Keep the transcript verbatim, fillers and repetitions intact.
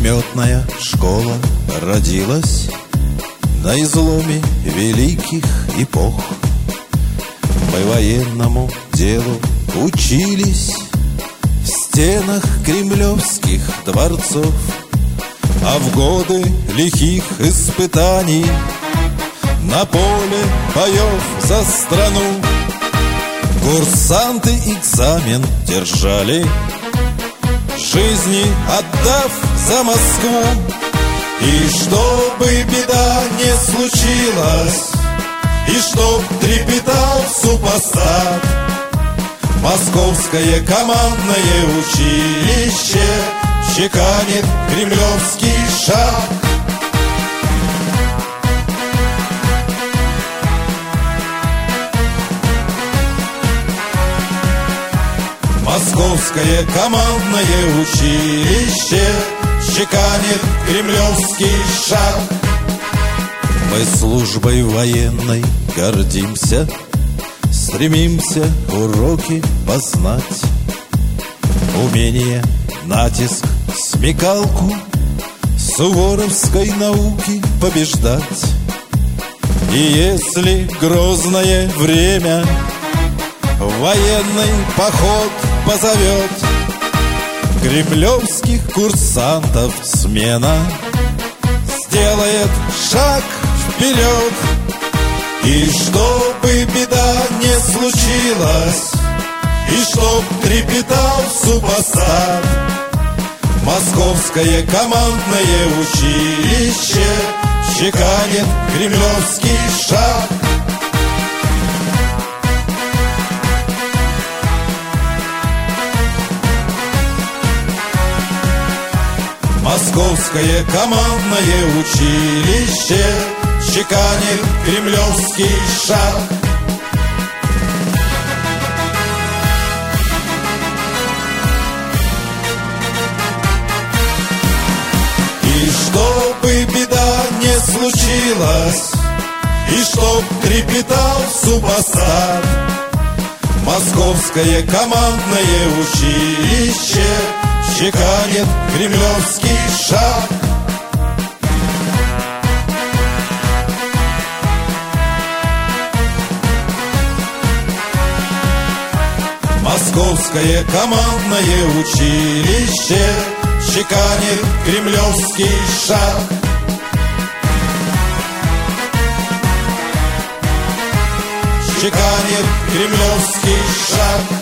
Пулеметная школа родилась на изломе великих эпох. Мы военному делу учились в стенах кремлевских дворцов, а в годы лихих испытаний на поле боев за страну курсанты экзамен держали, жизни отдав за Москву. И чтобы беда не случилась, и чтоб трепетал супостат, Московское командное училище чеканит кремлевский шаг. Московское командное училище чеканит кремлевский шаг. Мы службой военной гордимся, стремимся уроки познать, умение, натиск, смекалку суворовской науки побеждать. И если грозное время военный поход позовет, кремлевских курсантов смена сделает шаг вперед. И чтобы беда не случилась, и чтоб трепетал супостат, Московское командное училище чеканит кремлевский шаг. Московское командное училище чеканит кремлевский шаг. И чтобы беда не случилась, и чтоб трепетал супостат, Московское командное училище чеканит кремлевский шаг. Московское командное училище чеканит кремлевский шаг. Чеканит кремлевский шаг.